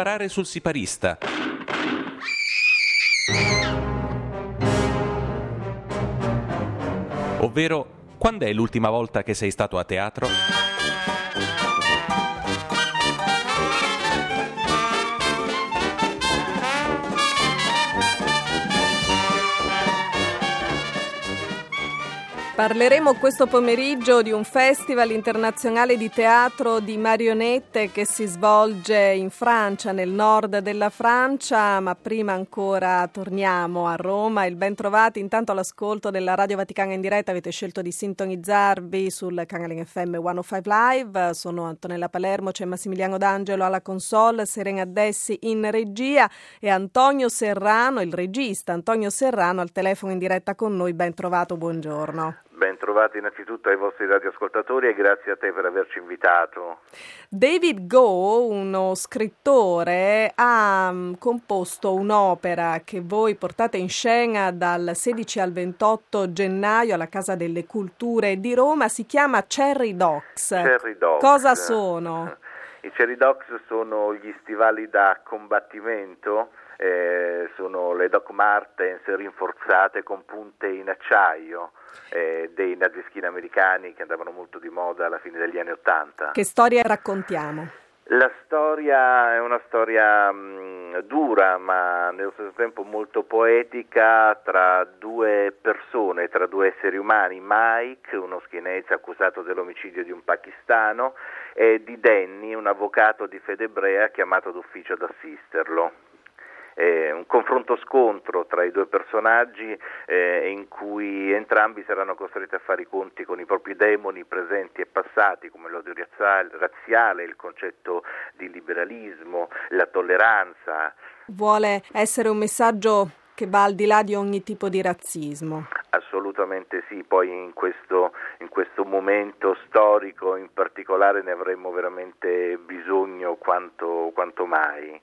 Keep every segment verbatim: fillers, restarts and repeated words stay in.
sparare sul siparista. Ovvero, quando è l'ultima volta che sei stato a teatro? Parleremo questo pomeriggio di un festival internazionale di teatro di marionette che si svolge in Francia, nel nord della Francia, ma prima ancora torniamo a Roma. Il ben trovati intanto all'ascolto della Radio Vaticana in diretta, avete scelto di sintonizzarvi sul canale F M centocinque Live. Sono Antonella Palermo, c'è Massimiliano D'Angelo alla console, Serena Dessi in regia e Antonio Serrano, il regista Antonio Serrano al telefono in diretta con noi. Ben trovato, buongiorno. Ben trovati innanzitutto ai vostri radioascoltatori e grazie a te per averci invitato. David Go, uno scrittore, ha um, composto un'opera che voi portate in scena dal sedici al ventotto gennaio alla Casa delle Culture di Roma. Si chiama Cherry Dogs. Cherry Dogs. Cosa sono? I Cherry Dogs sono gli stivali da combattimento. Eh, sono le Doc Martens rinforzate con punte in acciaio eh, dei nazischini americani che andavano molto di moda alla fine degli anni Ottanta. Che storia raccontiamo? La storia è una storia mh, dura ma nello stesso tempo molto poetica tra due persone, tra due esseri umani, Mike, uno skinhead accusato dell'omicidio di un pakistano, e di Danny, un avvocato di fede ebrea chiamato d'ufficio ad assisterlo. Eh, un confronto-scontro tra i due personaggi eh, in cui entrambi saranno costretti a fare i conti con i propri demoni presenti e passati, come l'odio razziale, il concetto di liberalismo, la tolleranza. Vuole essere un messaggio che va al di là di ogni tipo di razzismo. Assolutamente sì, poi in questo, in questo momento storico in particolare ne avremmo veramente bisogno quanto, quanto mai.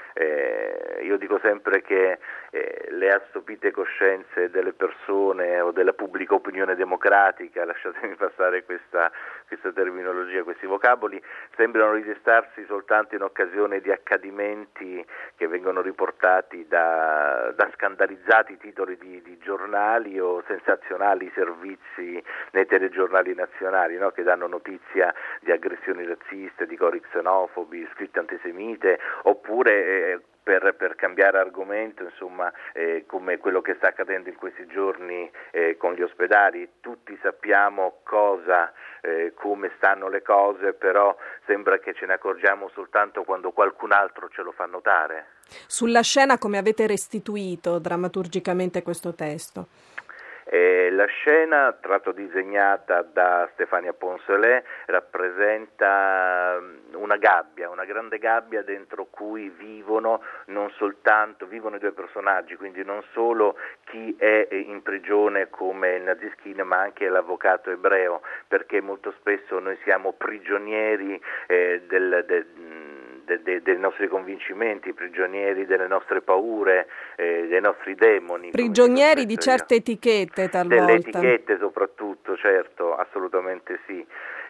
Eh, io dico sempre che eh, le assopite coscienze delle persone o della pubblica opinione democratica, lasciatemi passare questa, questa terminologia, questi vocaboli, sembrano ridestarsi soltanto in occasione di accadimenti che vengono riportati da, da scandalizzati titoli di, di giornali o sensazionali servizi nei telegiornali nazionali, no? Che danno notizia di aggressioni razziste, di cori xenofobi, scritte antisemite, oppure eh, Per, per cambiare argomento, insomma, eh, come quello che sta accadendo in questi giorni eh, con gli ospedali. Tutti sappiamo cosa, eh, come stanno le cose, però sembra che ce ne accorgiamo soltanto quando qualcun altro ce lo fa notare. Sulla scena come avete restituito drammaturgicamente questo testo? Eh, la scena, tratto disegnata da Stefania Poncelet, rappresenta una gabbia, una grande gabbia dentro cui vivono non soltanto, vivono i due personaggi, quindi non solo chi è in prigione come il nazischin, ma anche l'avvocato ebreo, perché molto spesso noi siamo prigionieri eh, del, del De, de, dei nostri convincimenti, prigionieri delle nostre paure, eh, dei nostri demoni. Prigionieri di certe io. etichette talvolta. Delle etichette soprattutto, certo, assolutamente sì.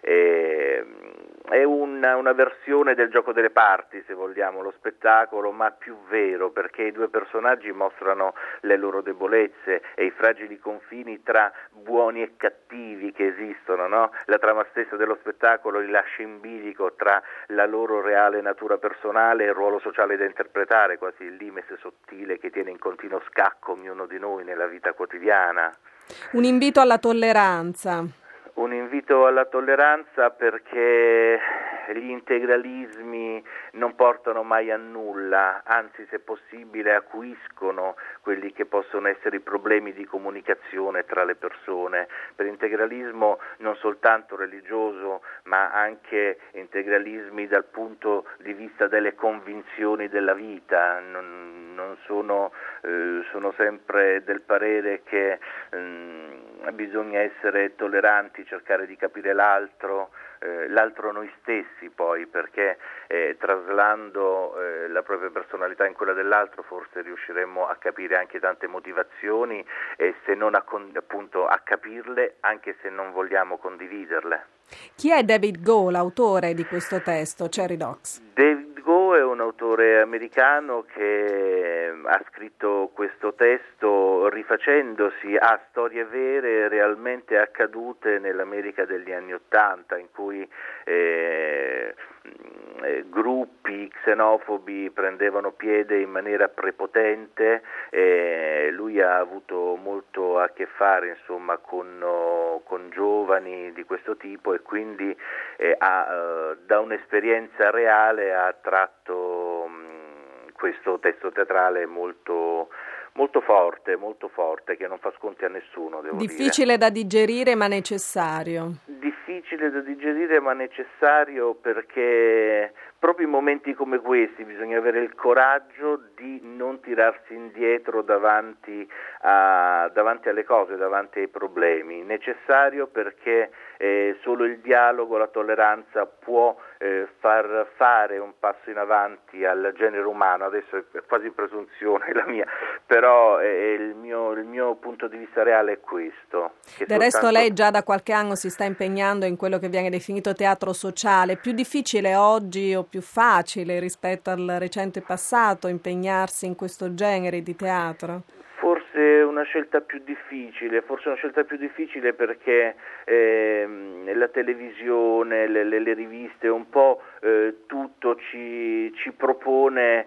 Eh, è una, una versione del gioco delle parti, se vogliamo, lo spettacolo, ma più vero, perché i due personaggi mostrano le loro debolezze e i fragili confini tra buoni e cattivi che esistono, no? La trama stessa dello spettacolo li lascia in bilico tra la loro reale natura personale e il ruolo sociale da interpretare, quasi il limite sottile che tiene in continuo scacco ognuno di noi nella vita quotidiana. Un invito alla tolleranza. Un invito alla tolleranza perché gli integralismi non portano mai a nulla, anzi se possibile acuiscono quelli che possono essere i problemi di comunicazione tra le persone. Per integralismo non soltanto religioso, ma anche integralismi dal punto di vista delle convinzioni della vita. Non, non sono, eh, sono sempre del parere che ehm, bisogna essere tolleranti, cercare di capire l'altro, eh, l'altro noi stessi poi, perché eh, traslando eh, la propria personalità in quella dell'altro forse riusciremmo a capire anche tante motivazioni e se non a, appunto a capirle, anche se non vogliamo condividerle. Chi è David Go, l'autore di questo testo, Cherry Dogs? David Go è un autore autore americano che ha scritto questo testo rifacendosi a storie vere realmente accadute nell'America degli anni Ottanta, in cui eh, gruppi xenofobi prendevano piede in maniera prepotente. Eh, lui ha avuto molto a che fare insomma con, con giovani di questo tipo, e quindi eh, ha, eh, da un'esperienza reale ha tratto mh, questo testo teatrale molto molto forte, molto forte, che non fa sconti a nessuno, devo Difficile dire. da digerire ma necessario. Difficile da digerire ma necessario, perché proprio in momenti come questi bisogna avere il coraggio di non tirarsi indietro davanti, a, davanti alle cose, davanti ai problemi. Necessario perché eh, solo il dialogo, la tolleranza può eh, far fare un passo in avanti al genere umano. Adesso è quasi presunzione la mia, però eh, il, mio, il mio punto di vista reale è questo. Che Del resto soltanto... lei già da qualche anno si sta impegnando in quello che viene definito teatro sociale. Più difficile oggi o più facile rispetto al recente passato impegnarsi in questo genere di teatro? Forse una scelta più difficile, forse una scelta più difficile perché eh, la televisione, le, le, le riviste, un po' eh, tutto ci, ci propone,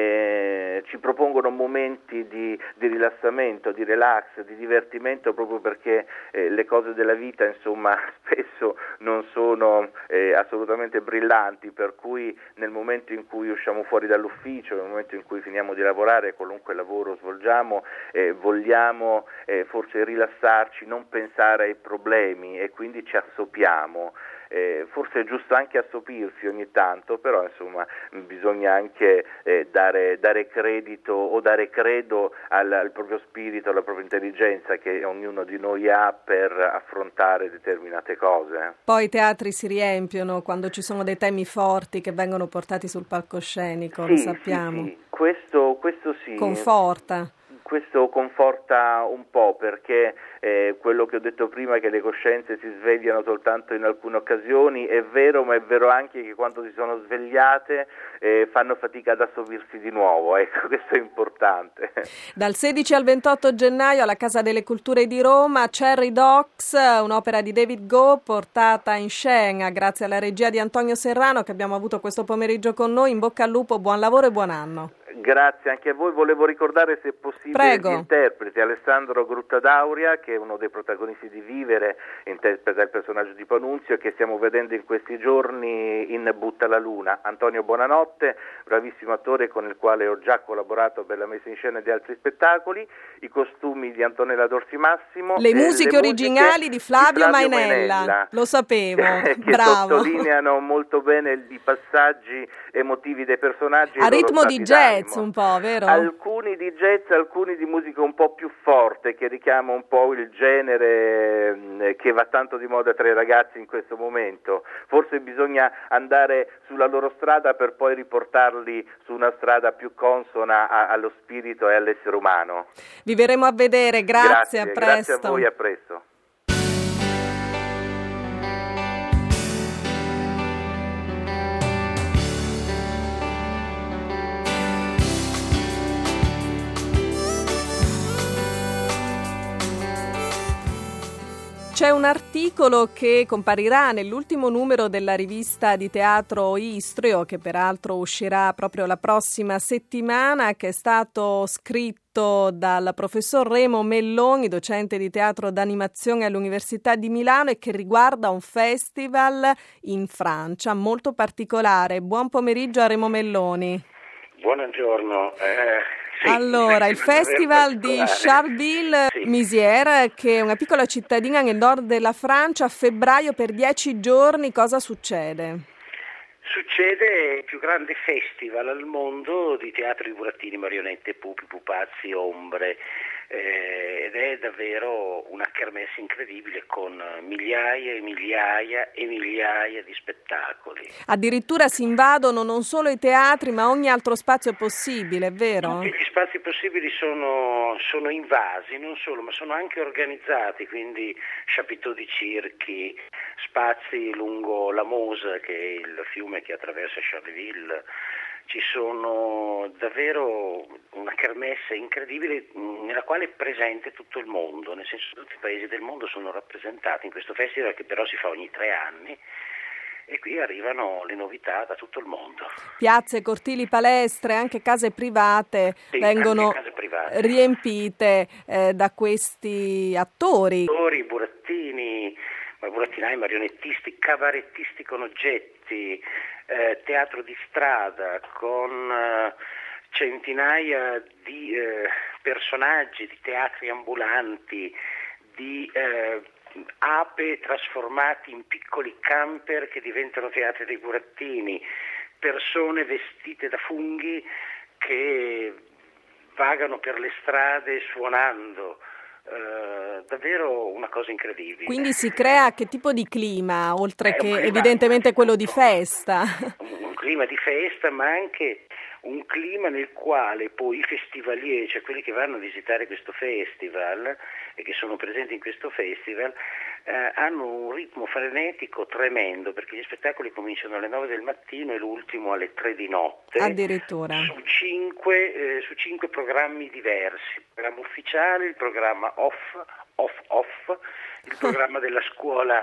eh, ci propongono momenti di, di rilassamento, di relax, di divertimento, proprio perché eh, le cose della vita insomma spesso non sono eh, assolutamente brillanti, per cui nel momento in cui usciamo fuori dall'ufficio, nel momento in cui finiamo di lavorare, qualunque lavoro svolgiamo, Eh, vogliamo eh, forse rilassarci, non pensare ai problemi, e quindi ci assopiamo. Eh, forse è giusto anche assopirsi ogni tanto, però insomma bisogna anche eh, dare, dare credito o dare credo al, al proprio spirito, alla propria intelligenza che ognuno di noi ha per affrontare determinate cose. Poi i teatri si riempiono quando ci sono dei temi forti che vengono portati sul palcoscenico, sì, lo sappiamo. Sì, sì. Questo, questo sì. Conforta. Questo conforta un po', perché eh, quello che ho detto prima, che le coscienze si svegliano soltanto in alcune occasioni, è vero, ma è vero anche che quando si sono svegliate eh, fanno fatica ad assopirsi di nuovo, ecco, questo è importante. Dal sedici al ventotto gennaio alla Casa delle Culture di Roma, Cherry Docks, un'opera di David Go portata in scena grazie alla regia di Antonio Serrano, che abbiamo avuto questo pomeriggio con noi. In bocca al lupo, buon lavoro e buon anno. Grazie anche a voi. Volevo ricordare, se possibile, Prego. gli interpreti. Alessandro Gruttadauria, che è uno dei protagonisti di Vivere, interpreta il personaggio di Panunzio, che stiamo vedendo in questi giorni in Butta la Luna. Antonio Buonanotte, bravissimo attore con il quale ho già collaborato per la messa in scena di altri spettacoli. I costumi di Antonella Dorsi Massimo. Le musiche le originali musiche di Flavio, di Flavio Mainella. Mainella. Lo sapevo, che bravo. sottolineano molto bene i passaggi emotivi dei personaggi. A ritmo di jazz d'animo. un po', vero? Alcuni di jazz, alcuni di musica un po' più forte, che richiama un po' il genere eh, che va tanto di moda tra i ragazzi in questo momento. Forse bisogna andare sulla loro strada per poi riportarli su una strada più consona a, allo spirito e all'essere umano. Vi verremo a vedere, grazie, grazie a presto. Grazie a voi, a presto. C'è un articolo che comparirà nell'ultimo numero della rivista di teatro Istrio, che peraltro uscirà proprio la prossima settimana, che è stato scritto dal professor Remo Melloni, docente di teatro d'animazione all'Università di Milano, e che riguarda un festival in Francia molto particolare. Buon pomeriggio a Remo Melloni. Buongiorno. Eh... Sì, allora, il festival di Charleville-Mézières, sì, che è una piccola cittadina nel nord della Francia, a febbraio per dieci giorni, cosa succede? Succede il più grande festival al mondo di teatro di burattini, marionette, pupi, pupazzi, ombre, eh, ed è davvero una kermesse incredibile con migliaia e migliaia e migliaia di spettacoli. Addirittura si invadono non solo i teatri ma ogni altro spazio possibile, è vero? Tutti gli spazi possibili sono, sono invasi, non solo, ma sono anche organizzati, quindi chapiteaux di circhi, spazi lungo la Meuse, che è il fiume che attraversa Charleville, ci sono davvero una kermesse incredibile nella quale è presente tutto il mondo, nel senso che tutti i paesi del mondo sono rappresentati in questo festival che però si fa ogni tre anni. E qui arrivano le novità da tutto il mondo. Piazze, cortili, palestre, anche case private sì, vengono case private. riempite eh, da questi attori. Attori, burattini, burattinai, marionettisti, cabarettisti con oggetti, eh, teatro di strada con eh, centinaia di eh, personaggi, di teatri ambulanti, di eh, ape trasformati in piccoli camper che diventano teatri dei burattini, persone vestite da funghi che vagano per le strade suonando, eh, davvero una cosa incredibile. Quindi si crea che tipo di clima, oltre È che clima, evidentemente quello di festa? Un, un clima di festa, ma anche un clima nel quale poi i festivalieri, cioè quelli che vanno a visitare questo festival e che sono presenti in questo festival, eh, hanno un ritmo frenetico tremendo, perché gli spettacoli cominciano alle nove del mattino e l'ultimo alle tre di notte. Addirittura. Su cinque, eh, su cinque programmi diversi, il programma ufficiale, il programma off, off, off, il programma della scuola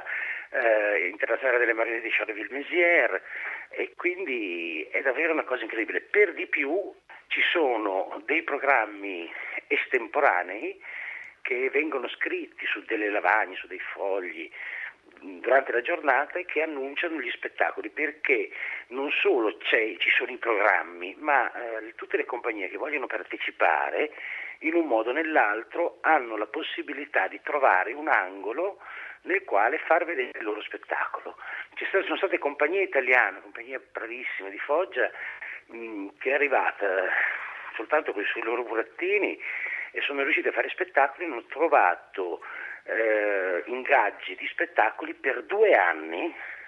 eh, internazionale delle marionette di Charleville-Mézières, e quindi è davvero una cosa incredibile. Per di più ci sono dei programmi estemporanei che vengono scritti su delle lavagne, su dei fogli durante la giornata e che annunciano gli spettacoli, perché non solo c'è, ci sono i programmi, ma eh, tutte le compagnie che vogliono partecipare in un modo o nell'altro hanno la possibilità di trovare un angolo nel quale far vedere il loro spettacolo. Ci sono state compagnie italiane, compagnia bravissima di Foggia, mh, che è arrivata soltanto con i suoi loro burattini e sono riusciti a fare spettacoli, hanno trovato eh, ingaggi di spettacoli per due anni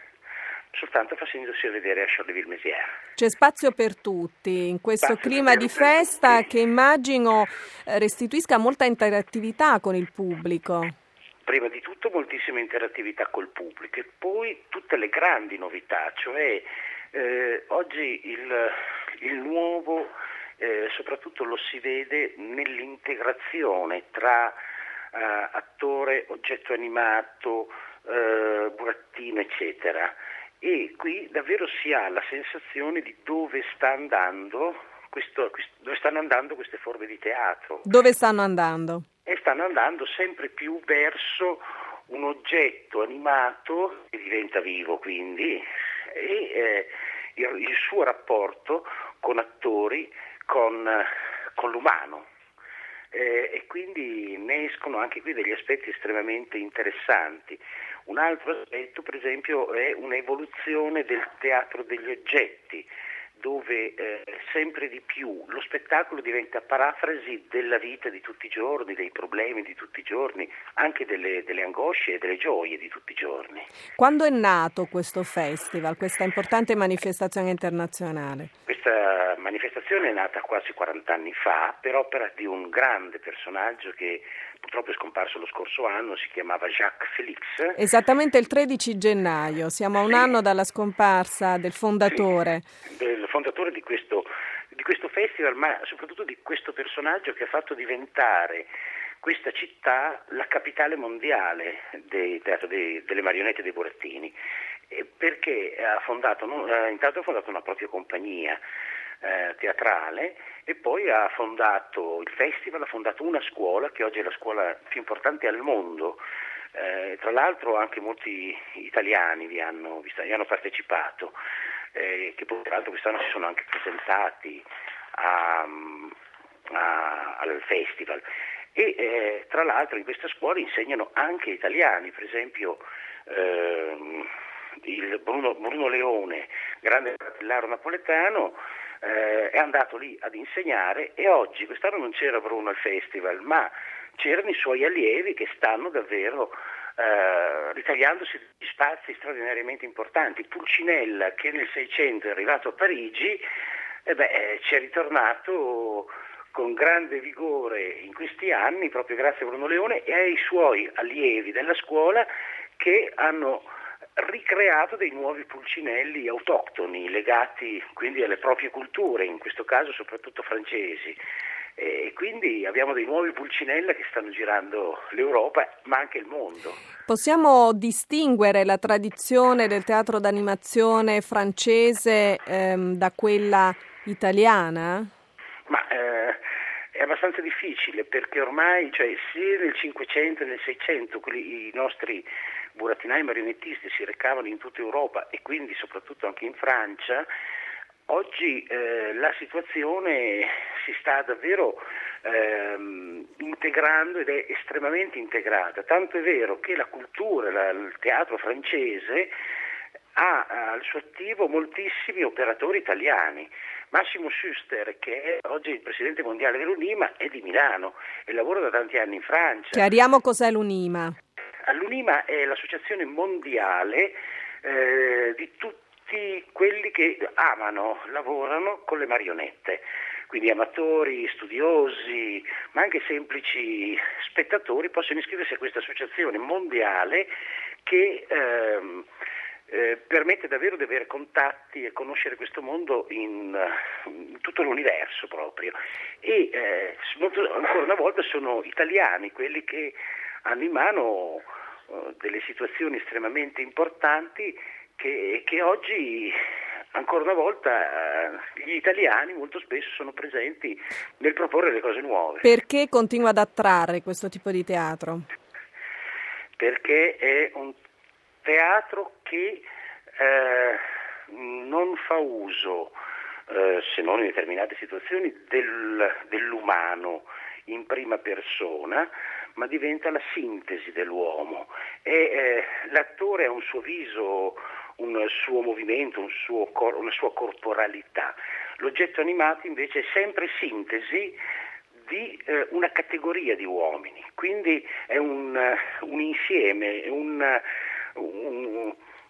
soltanto facendosi vedere a Charleville-Mézières. C'è spazio per tutti in questo Spazio clima di festa che immagino restituisca molta interattività con il pubblico. Prima di tutto moltissima interattività col pubblico e poi tutte le grandi novità, cioè eh, oggi il, il nuovo eh, soprattutto lo si vede nell'integrazione tra eh, attore, oggetto animato, eh, burattino eccetera, e qui davvero si ha la sensazione di dove sta andando questo, dove stanno andando queste forme di teatro. Dove stanno andando? E stanno andando sempre più verso un oggetto animato che diventa vivo, quindi, e eh, il, il suo rapporto con attori, con, con l'umano. Eh, e quindi ne escono anche qui degli aspetti estremamente interessanti. Un altro aspetto, per esempio, è un'evoluzione del teatro degli oggetti, dove eh, sempre di più lo spettacolo diventa parafrasi della vita di tutti i giorni, dei problemi di tutti i giorni, anche delle, delle angosce e delle gioie di tutti i giorni. Quando è nato questo festival, questa importante manifestazione internazionale? Questa manifestazione è nata quasi quaranta anni fa per opera di un grande personaggio che purtroppo è scomparso lo scorso anno, si chiamava Jacques Félix. Esattamente il tredici gennaio, siamo a un sì. anno dalla scomparsa del fondatore. Sì, del fondatore di questo, di questo festival, ma soprattutto di questo personaggio che ha fatto diventare questa città la capitale mondiale dei teatro dei, delle marionette dei burattini, perché ha fondato, intanto ha fondato una propria compagnia eh, teatrale e poi ha fondato il festival, ha fondato una scuola che oggi è la scuola più importante al mondo. Eh, tra l'altro anche molti italiani vi hanno, vi hanno partecipato, eh, che poi tra l'altro quest'anno si sono anche presentati a, a, al festival. E eh, tra l'altro in questa scuola insegnano anche italiani, per esempio ehm, il Bruno, Bruno Leone, grande cartellaro napoletano, eh, è andato lì ad insegnare e oggi, quest'anno non c'era Bruno al festival, ma c'erano i suoi allievi che stanno davvero eh, ritagliandosi degli spazi straordinariamente importanti. Pulcinella, che nel Seicento è arrivato a Parigi, eh beh, ci è ritornato con grande vigore in questi anni, proprio grazie a Bruno Leone e ai suoi allievi della scuola che hanno ricreato dei nuovi pulcinelli autoctoni legati quindi alle proprie culture, in questo caso soprattutto francesi. E quindi abbiamo dei nuovi Pulcinella che stanno girando l'Europa, ma anche il mondo. Possiamo distinguere la tradizione del teatro d'animazione francese ehm, da quella italiana? Ma eh, è abbastanza difficile, perché ormai, cioè, sia nel Cinquecento che nel Seicento quelli, i nostri burattinai marionettisti si recavano in tutta Europa e quindi soprattutto anche in Francia. Oggi eh, la situazione si sta davvero ehm, integrando ed è estremamente integrata, tanto è vero che la cultura, la, il teatro francese ha al suo attivo moltissimi operatori italiani. Massimo Schuster, che è oggi il presidente mondiale dell'Unima, è di Milano e lavora da tanti anni in Francia. Chiariamo cos'è l'Unima. L'Unima è l'associazione mondiale eh, di tutti quelli che amano, lavorano con le marionette, quindi amatori, studiosi, ma anche semplici spettatori possono iscriversi a questa associazione mondiale che ehm, eh, permette davvero di avere contatti e conoscere questo mondo in, in tutto l'universo proprio. E eh, ancora una volta sono italiani quelli che hanno in mano eh, delle situazioni estremamente importanti Che, che oggi ancora una volta gli italiani molto spesso sono presenti nel proporre le cose nuove. Perché continua ad attrarre questo tipo di teatro? Perché è un teatro che eh, non fa uso, eh, se non in determinate situazioni, del, dell'umano in prima persona, ma diventa la sintesi dell'uomo. E eh, l'attore ha un suo viso, un suo movimento, un suo cor- una sua corporalità. L'oggetto animato invece è sempre sintesi di eh, una categoria di uomini, quindi è un, uh, un insieme, un, uh, un,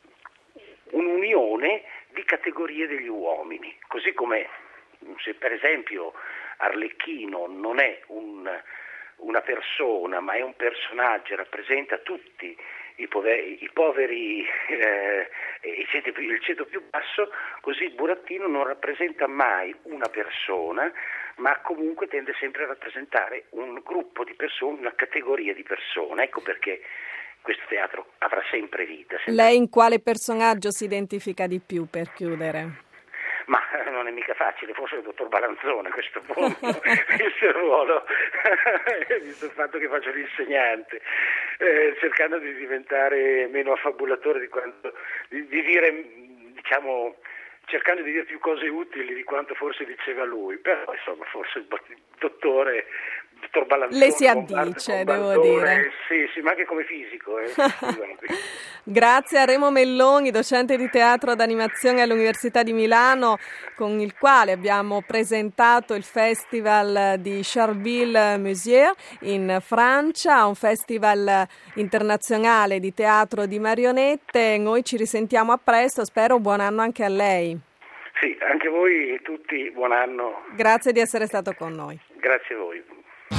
un'unione di categorie degli uomini, così come se per esempio Arlecchino non è un, una persona ma è un personaggio, rappresenta tutti i poveri, i poveri eh, il, ceto più, il ceto più basso, così il burattino non rappresenta mai una persona, ma comunque tende sempre a rappresentare un gruppo di persone, una categoria di persone. Ecco perché questo teatro avrà sempre vita. Sempre... Lei in quale personaggio si identifica di più, per chiudere? Ma non è mica facile, forse il dottor Balanzone a questo punto, visto il ruolo, visto il fatto che faccio l'insegnante, eh, cercando di diventare meno affabulatore di quanto, di, di dire, diciamo, cercando di dire più cose utili di quanto forse diceva lui, però insomma forse il dottore, il dottor Balanzone... Le si addice, devo dire. Sì, sì, ma anche come fisico. Eh. Grazie a Remo Melloni, docente di teatro d'animazione all'Università di Milano, con il quale abbiamo presentato il Festival di Charleville-Mézières in Francia, un festival internazionale di teatro di marionette. Noi ci risentiamo a presto, spero buon anno anche a lei. Sì, anche voi tutti buon anno. Grazie di essere stato con noi. Grazie a voi.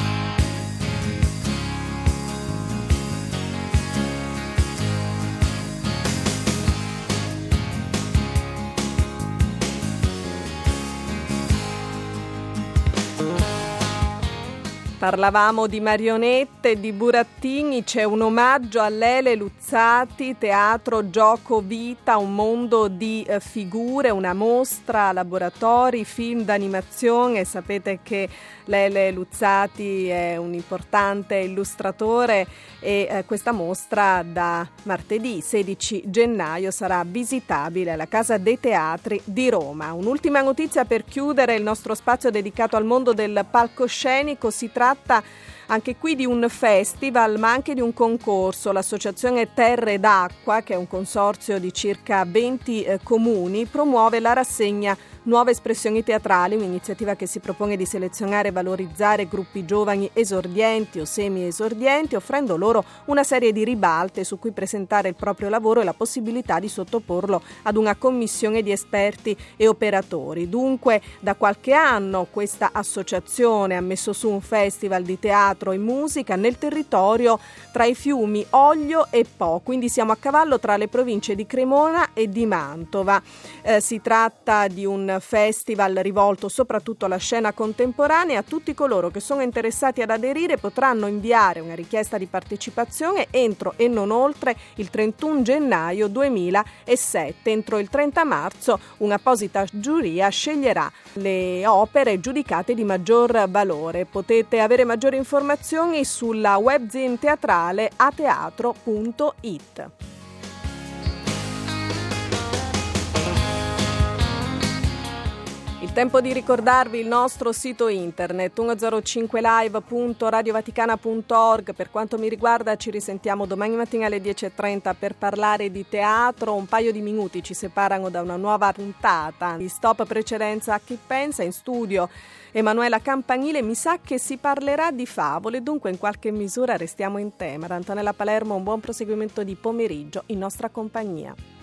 Parlavamo di marionette, di burattini, c'è un omaggio a Lele Luzzati, teatro, gioco, vita, un mondo di eh, figure, una mostra, laboratori, film d'animazione. Sapete che Lele Luzzati è un importante illustratore e eh, questa mostra da martedì sedici gennaio sarà visitabile alla Casa dei Teatri di Roma. Un'ultima notizia per chiudere il nostro spazio dedicato al mondo del palcoscenico. Si tratta anche qui di un festival, ma anche di un concorso. L'associazione Terre d'Acqua, che è un consorzio di circa venti eh, comuni, promuove la rassegna Nuove espressioni teatrali, un'iniziativa che si propone di selezionare e valorizzare gruppi giovani esordienti o semi-esordienti, offrendo loro una serie di ribalte su cui presentare il proprio lavoro e la possibilità di sottoporlo ad una commissione di esperti e operatori. Dunque, da qualche anno questa associazione ha messo su un festival di teatro e musica nel territorio tra i fiumi Oglio e Po, quindi siamo a cavallo tra le province di Cremona e di Mantova. Eh, si tratta di un festival rivolto soprattutto alla scena contemporanea. Tutti coloro che sono interessati ad aderire potranno inviare una richiesta di partecipazione entro e non oltre il trentuno gennaio duemilasette. Entro il trenta marzo un'apposita giuria sceglierà le opere giudicate di maggior valore. Potete avere maggiori informazioni sulla webzine teatrale ateatro punto it. Il tempo di ricordarvi il nostro sito internet centocinque live punto radiovaticana punto org. Per quanto mi riguarda ci risentiamo domani mattina alle dieci e trenta per parlare di teatro. Un paio di minuti ci separano da una nuova puntata di Stop Precedenza a chi pensa. In studio Emanuela Campanile. Mi sa che si parlerà di favole, dunque in qualche misura restiamo in tema. Da Antonella Palermo un buon proseguimento di pomeriggio in nostra compagnia.